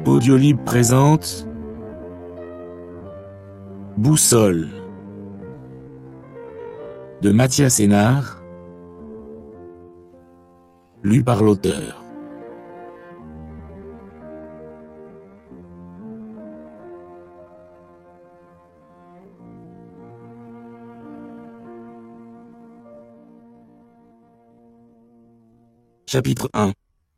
Audiolib présente Boussole de Mathias Sénard, lu par l'auteur. Chapitre 1.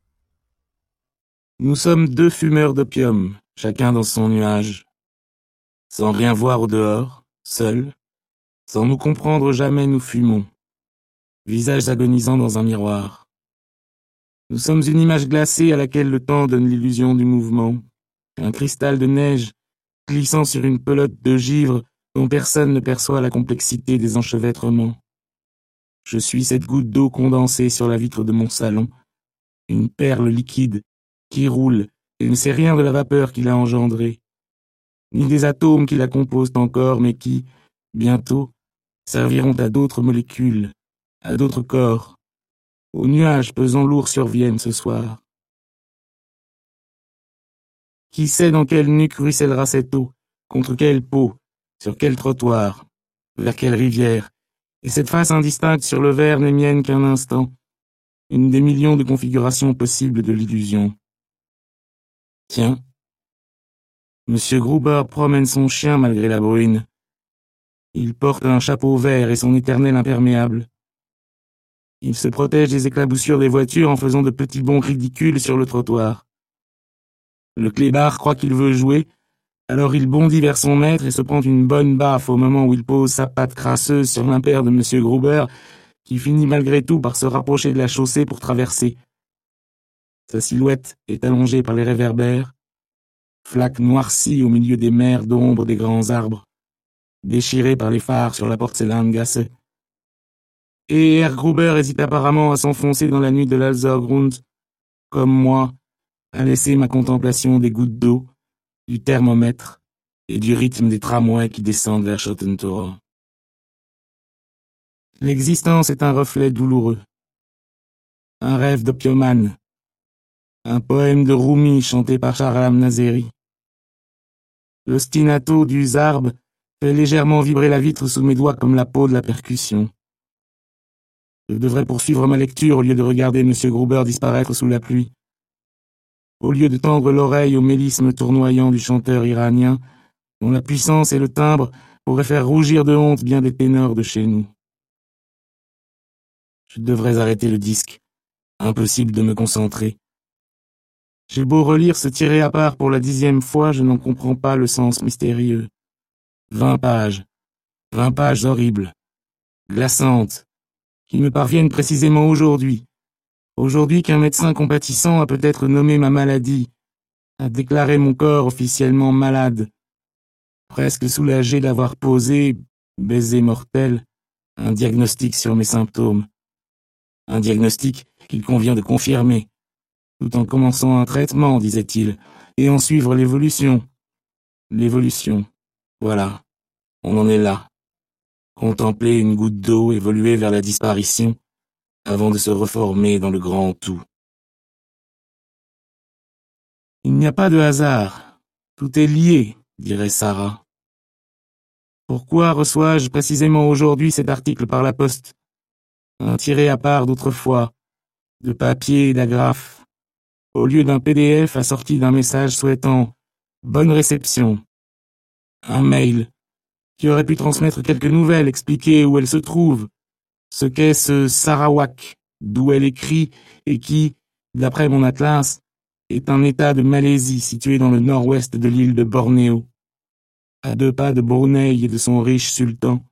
Nous sommes deux fumeurs d'opium, chacun dans son nuage. Sans rien voir au dehors, seuls, sans nous comprendre jamais nous fumons, visages agonisants dans un miroir. Nous sommes une image glacée à laquelle le temps donne l'illusion du mouvement, un cristal de neige glissant sur une pelote de givre dont personne ne perçoit la complexité des enchevêtrements. Je suis cette goutte d'eau condensée sur la vitre de mon salon, une perle liquide qui roule et ne sait rien de la vapeur qui l'a engendrée, ni des atomes qui la composent encore, mais qui, bientôt, serviront à d'autres molécules, à d'autres corps, aux nuages pesant lourd sur Vienne ce soir. Qui sait dans quelle nuque ruissellera cette eau, contre quelle peau, sur quel trottoir, vers quelle rivière, et cette face indistincte sur le verre n'est mienne qu'un instant, une des millions de configurations possibles de l'illusion. Tiens, Monsieur Gruber promène son chien malgré la bruine. Il porte un chapeau vert et son éternel imperméable. Il se protège des éclaboussures des voitures en faisant de petits bonds ridicules sur le trottoir. Le clébard croit qu'il veut jouer, alors il bondit vers son maître et se prend une bonne baffe au moment où il pose sa patte crasseuse sur l'impair de Monsieur Gruber, qui finit malgré tout par se rapprocher de la chaussée pour traverser. Sa silhouette est allongée par les réverbères, flaque noircie au milieu des mers d'ombre des grands arbres, déchirée par les phares sur la Porzellangasse. Et Herr Gruber hésite apparemment à s'enfoncer dans la nuit de l'Alzergrund, comme moi, à laisser ma contemplation des gouttes d'eau, du thermomètre et du rythme des tramways qui descendent vers Schottentor. L'existence est un reflet douloureux, un rêve d'opiomane, un poème de Rumi chanté par Shahram Nazeri. L'ostinato du zarb fait légèrement vibrer la vitre sous mes doigts comme la peau de la percussion. Je devrais poursuivre ma lecture au lieu de regarder M. Gruber disparaître sous la pluie. Au lieu de tendre l'oreille au mélisme tournoyant du chanteur iranien, dont la puissance et le timbre pourraient faire rougir de honte bien des ténors de chez nous. Je devrais arrêter le disque. Impossible de me concentrer. J'ai beau relire ce tiré à part pour la 10e fois, je n'en comprends pas le sens mystérieux. 20 pages horribles, glaçantes, qui me parviennent précisément aujourd'hui qu'un médecin compatissant a peut-être nommé ma maladie, a déclaré mon corps officiellement malade, presque soulagé d'avoir posé, baiser mortel, un diagnostic sur mes symptômes. Un diagnostic qu'il convient de confirmer, tout en commençant un traitement, disait-il, et en suivre l'évolution. L'évolution. Voilà. On en est là. Contempler une goutte d'eau évoluer vers la disparition, avant de se reformer dans le grand tout. Il n'y a pas de hasard. Tout est lié, dirait Sarah. Pourquoi reçois-je précisément aujourd'hui cet article par la poste? Un tiré à part d'autrefois, de papier et d'agrafes, au lieu d'un PDF assorti d'un message souhaitant « bonne réception ». Un mail qui aurait pu transmettre quelques nouvelles, expliquer où elle se trouve, ce qu'est ce Sarawak, d'où elle écrit et qui, d'après mon atlas, est un état de Malaisie situé dans le nord-ouest de l'île de Bornéo, à 2 pas de Brunei et de son riche sultan,